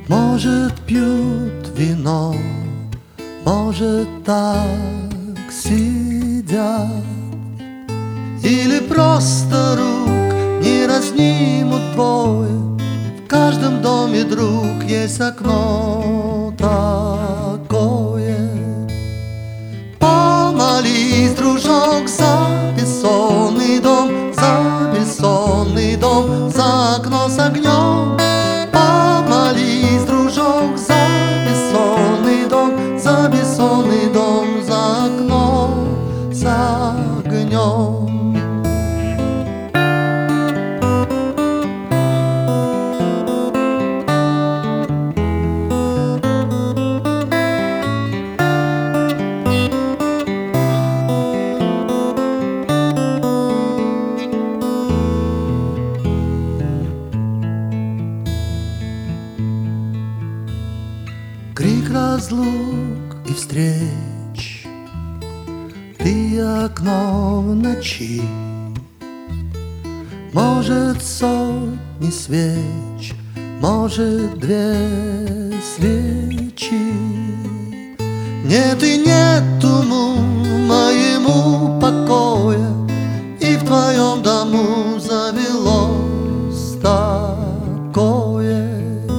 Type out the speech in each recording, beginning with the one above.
Может, пьют вино, может, так сидят, или просто рук не разнимут двое. В каждом доме, друг, есть окно такое. Помолись, дружок, за бессонный дом, за бессонный дом, за окно с огнем. Помолись, дружок, за бессонный дом, за бессонный дом, за окно с огнем. Крик разлук и встреч, ты окно в ночи. Может, сотни свеч, может, 2 свечи. Нет и нету моему покоя, и в твоем дому завелось такое.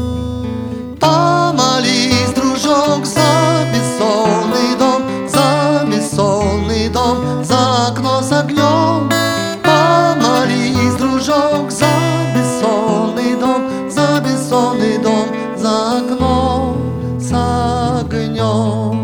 Помолись, дружок, за бессонный дом, за бессонный дом, за окно с огнем. Помолись, дружок, за бессонный дом, за бессонный дом, за окно с огнем.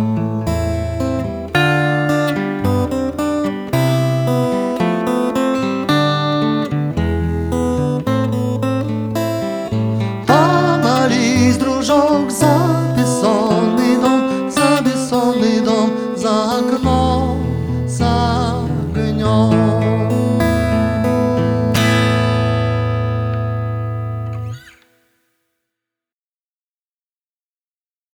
Помолись, дружок, за бессонный дом, за бессонный дом, за окно с огнем.